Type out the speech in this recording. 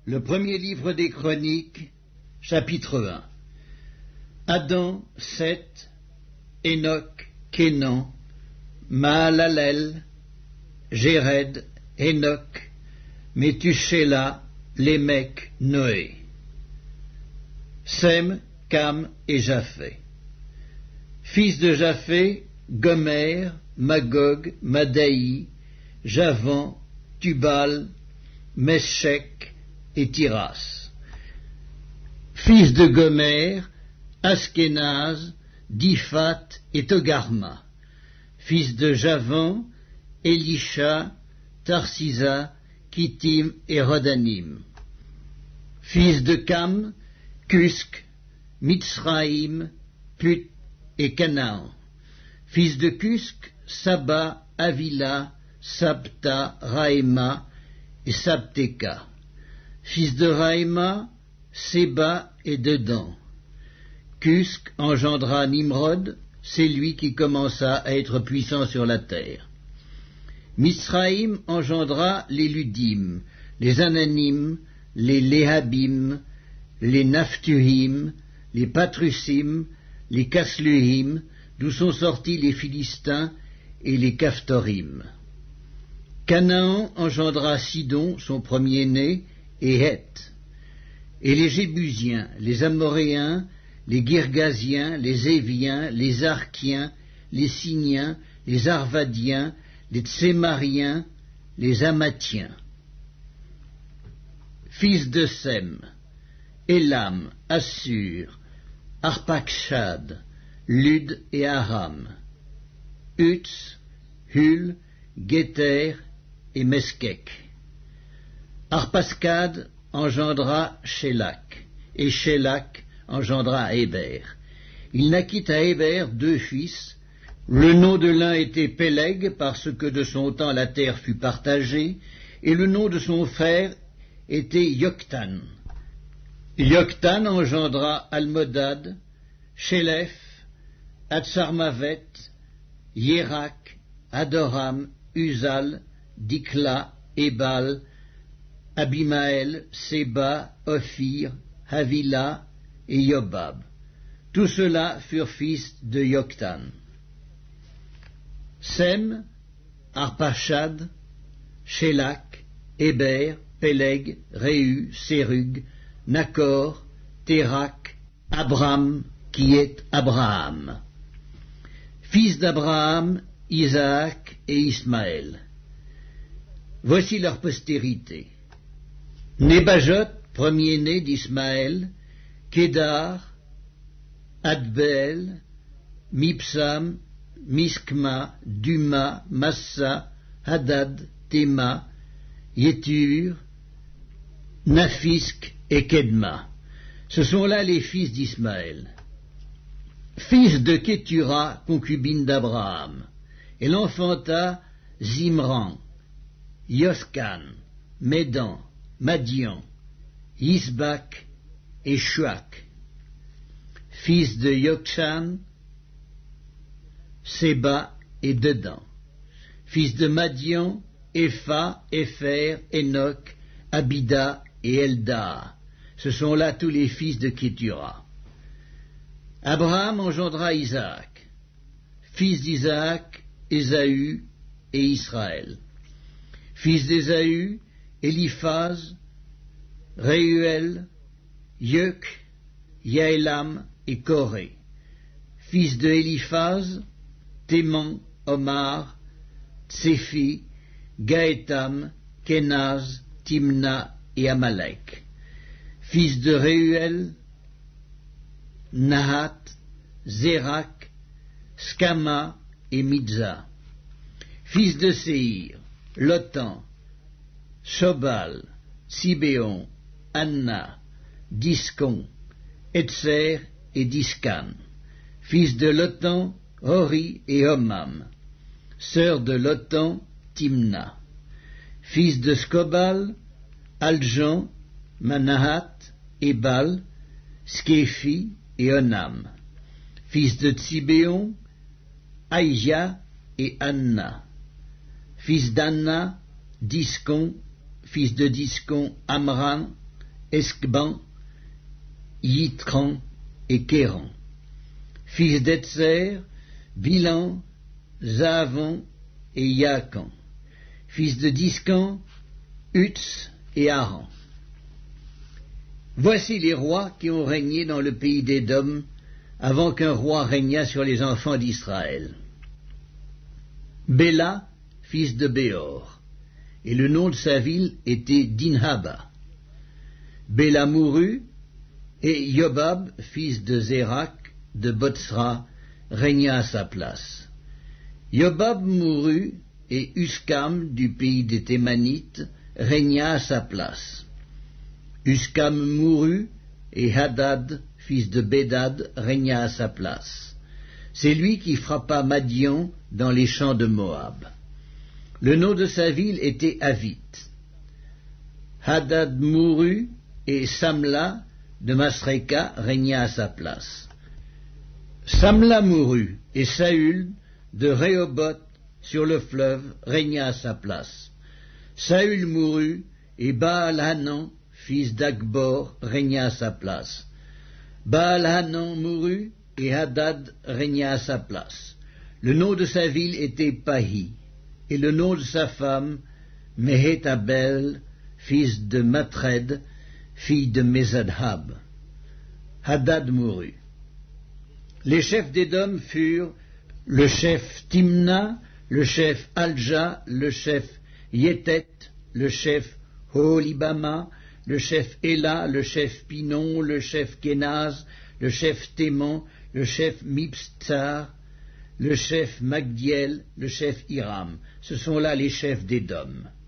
Le premier livre des Chroniques, chapitre 1. Adam, Seth, Enoch, Kénan, Mahalalel, Jéred, Enoch, Méthushélah, Lémec, Noé. Sem, Cam et Japheth. Fils de Japheth, Gomer, Magog, Madaï, Javan, Tubal, Meshech et Tiras. Fils de Gomer, Askenaz, Diphat et Togarma. Fils de Javan, Elisha, Tarsisa, Kittim et Rodanim. Fils de Cam, Cusk, Mitzraïm, Plut et Canaan. Fils de Cusk, Saba, Avila, Sabta, Raïma et Sabteka. Fils de Raïma, Séba et Dedan. Cusk engendra Nimrod, c'est lui qui commença à être puissant sur la terre. Mitzraïm engendra les Ludim, les Ananim, les Léhabim, les Naphtuhim, les Patrusim, les Casluhim, d'où sont sortis les Philistins et les Caphtorim. Canaan engendra Sidon, son premier-né, et Heth. Et les Jébusiens, les Amoréens, les Girgasiens, les Éviens, les Arkiens, les Siniens, les Arvadiens, les Tsémariens, les Amathiens. Fils de Sem, Élam, Assur, Arpachshad, Lud et Aram, Uts, Hul, Guéter et Meskek. Arpaschad engendra Shélak, et Shélak engendra Héber. Il naquit à Héber 2 fils. Le nom de l'un était Péleg, parce que de son temps la terre fut partagée, et le nom de son frère était Yoktan. Yoktan engendra Almodad, Shélef, Atsarmavet, Yérak, Adoram, Uzal, Dikla, Ebal, Abimaël, Séba, Ophir, Havila et Yobab. Tous ceux-là furent fils de Yoktan. Sem, Arpachad, Shélak, Héber, Péleg, Réu, Sérug, Nakor, Térak, Abram, qui est Abraham. Fils d'Abraham, Isaac et Ismaël. Voici leur postérité. Nébajot, premier-né d'Ismaël, Kédar, Adbeel, Mipsam, Miskma, Duma, Massa, Hadad, Téma, Yétur, Naphisk et Kedma. Ce sont là les fils d'Ismaël. Fils de Kétura, concubine d'Abraham. Elle enfanta Zimran, Yoskan, Médan, Madian, Isbak et Shuak. Fils de Yokshan, Séba et Dedan. Fils de Madian, Epha, Épher, Enoch, Abida et Elda. Ce sont là tous les fils de Kétura. Abraham engendra Isaac. Fils d'Isaac, Ésaü et Israël. Fils d'Ésaü, Éliphaz, Réuel, Yeuk, Yaélam et Coré. Fils de Éliphaz, Théman, Omar, Tséphi, Gaétam, Kénaz, Timna et Amalek. Fils de Réuel, Nahat, Zérak, Skama et Midza. Fils de Séhir, Lotan, Shobal, Sibéon, Anna, Discon, Etzer et Discan. Fils de Lotan, Hori et Homam. Sœur de Lotan, Timna. Fils de Skobal, Aljan, Manahat, Ebal, Sképhi et Onam. Fils de Tsibéon, Aïja et Anna. Fils d'Anna, Discon. Fils de Discon, Amran, Escban, Yitran et Kéran. Fils d'Etzer, Bilan, Zaavon et Yaakan. Fils de Discan, Utz et Aran. Voici les rois qui ont régné dans le pays d'Édom avant qu'un roi régnât sur les enfants d'Israël. Béla, fils de Béor, et le nom de sa ville était Dinhaba. Béla mourut, et Yobab, fils de Zérak, de Botsra, régna à sa place. Yobab mourut, et Uskam, du pays des Thémanites, régna à sa place. Uskam mourut, et Hadad, fils de Bédad, régna à sa place. C'est lui qui frappa Madian dans les champs de Moab. Le nom de sa ville était Avit. Hadad mourut, et Samla, de Masreka, régna à sa place. Samla mourut, et Saül, de Rehoboth, sur le fleuve, régna à sa place. Saül mourut, et Baal-Hanan, fils d'Akbor, régna à sa place. Baal-Hanan mourut, et Hadad régna à sa place. Le nom de sa ville était Pahi, et le nom de sa femme, Mehétabel, fils de Matred, fille de Mézadhab. Hadad mourut. Les chefs d'Édom furent le chef Timna, le chef Alja, le chef Yétet, le chef Holibama, le chef Éla, le chef Pinon, le chef Kénaz, le chef Téman, le chef Mipsar, le chef Magdiel, le chef Hiram. Ce sont là les chefs d'Édom.